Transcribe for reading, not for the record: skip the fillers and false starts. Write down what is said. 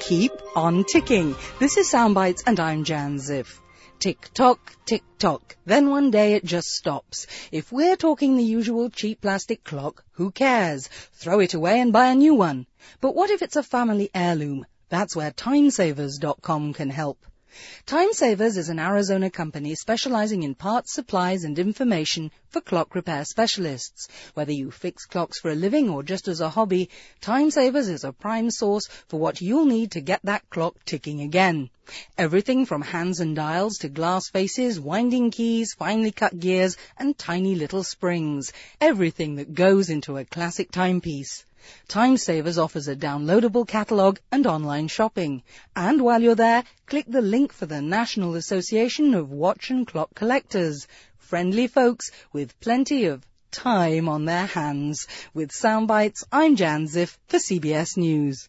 keep on ticking. This is Soundbites and I'm Jan Ziff. Tick-tock, tick-tock. Then one day it just stops. If we're talking the usual cheap plastic clock, who cares? Throw it away and buy a new one. But what if it's a family heirloom? That's where Timesavers.com can help. Timesavers is an Arizona company specializing in parts, supplies and information for clock repair specialists. Whether you fix clocks for a living or just as a hobby, Timesavers is a prime source for what you'll need to get that clock ticking again. Everything from hands and dials to glass faces, winding keys, finely cut gears and tiny little springs. Everything that goes into a classic timepiece. Timesavers offers a downloadable catalogue and online shopping. And while you're there, click the link for the National Association of Watch and Clock Collectors. Friendly folks with plenty of time on their hands. With Soundbites, I'm Jan Ziff for CBS News.